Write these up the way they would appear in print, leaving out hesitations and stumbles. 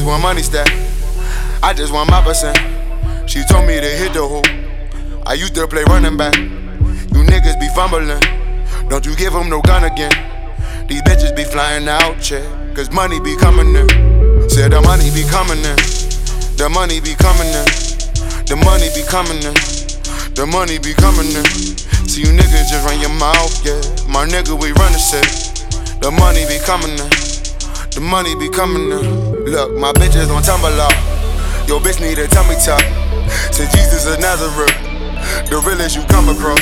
want money stack. I just want my percent. She told me to hit the hoop. I used to play running back. You niggas be fumbling. Don't you give them no gun again. These bitches be flying out, yeah. Cause money be coming in. Said the money be coming in. The money be coming in. The money be coming in. The money be coming in. See you niggas just run your mouth, yeah. My nigga, we run the shit. The money be coming in. The money be coming in. Look, my bitches don't tumble off. Yo, bitch need a tummy tuck. Since Jesus of Nazareth, the realest you come across.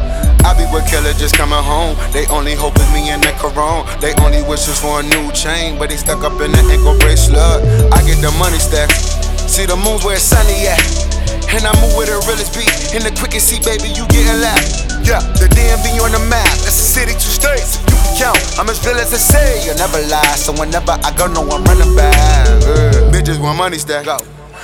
I be with killer just coming home. They only hope is me and the Corona. They only wishes for a new chain, but they stuck up in the ankle bracelet. I get the money stacks. See the moon's where it's sunny at. And I move with the realest beat. In the quickest seat, baby, you getting laughed. Yeah, the DMV on the map. That's a city, 2 states. You can count. I'm as real as I say. You'll never lie. So whenever I go, no, I'm running back. Bitches want money stack. Go.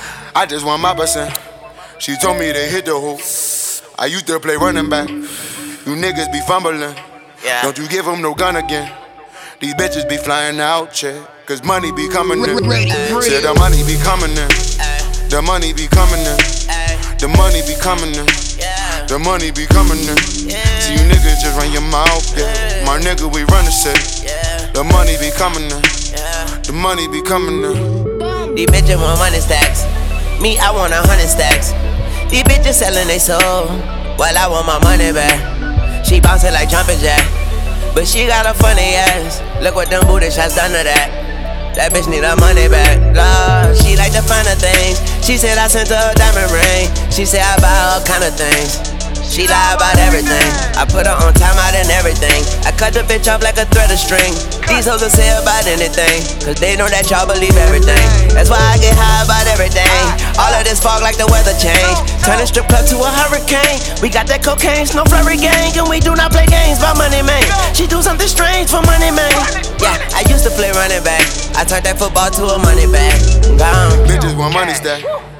I just want my percent. She told me to hit the hoop. I used to play running back. You niggas be fumbling. Yeah. Don't you give them no gun again. These bitches be flying out, yeah. Cause money be coming in. Said the money be coming in. The money be coming in. The money be coming in. The money be coming in. See you niggas just run your mouth, yeah. My nigga, we run the shit. The money be coming in. The money be coming in. These bitches want money stacks. Me, I want 100 stacks. These bitches selling they soul, while I want my money back. She bouncing like jumping jack, but she got a funny ass. Look what them booty shots done to that. That bitch need her money back. Lord, she like the finer things. She said I sent her a diamond ring. She said I buy all kind of things. She lie about everything. I put her on time out and everything. I cut the bitch off like a thread of string. These hoes will say about anything, cause they know that y'all believe everything. That's why I get high about everything. All of this fog like the weather change. Turn a strip club to a hurricane. We got that cocaine, no flurry gang. And we do not play games about money, man. She do something strange for money, man. Yeah, I used to play running back. I turned that football to a money bag. Gone. Bitches want money stack.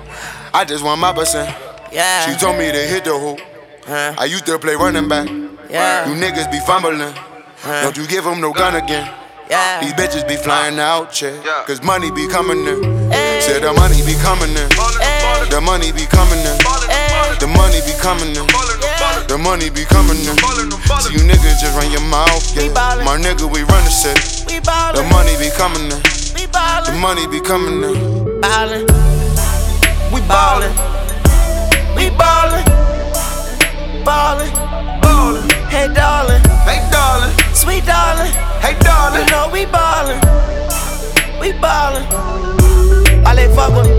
I just want my percent. Yeah. She told me to hit the hoop. I used to play running back. Yeah. You niggas be fumbling. Don't you give them no gun again. Yeah. These bitches be flying out, yeah. Cause money be coming in. Said the money be coming in. The money be coming in. The money be coming in. The money be coming in. So you niggas just run your mouth, yeah. My nigga, we run the shit. The money be coming in. The money be coming in. Ballin'. We ballin'. We ballin'. Ballin'. Ballin'. Hey darling. Hey darling. Sweet darling. Hey darling. You know we ballin'. We ballin'. All they fuck with.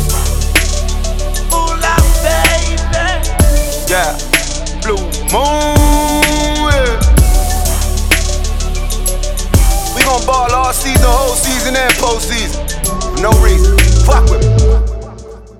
Ooh la baby. Yeah. Blue moon. Yeah. We gon' ball all season, whole season and postseason. For no reason. Fuck with me.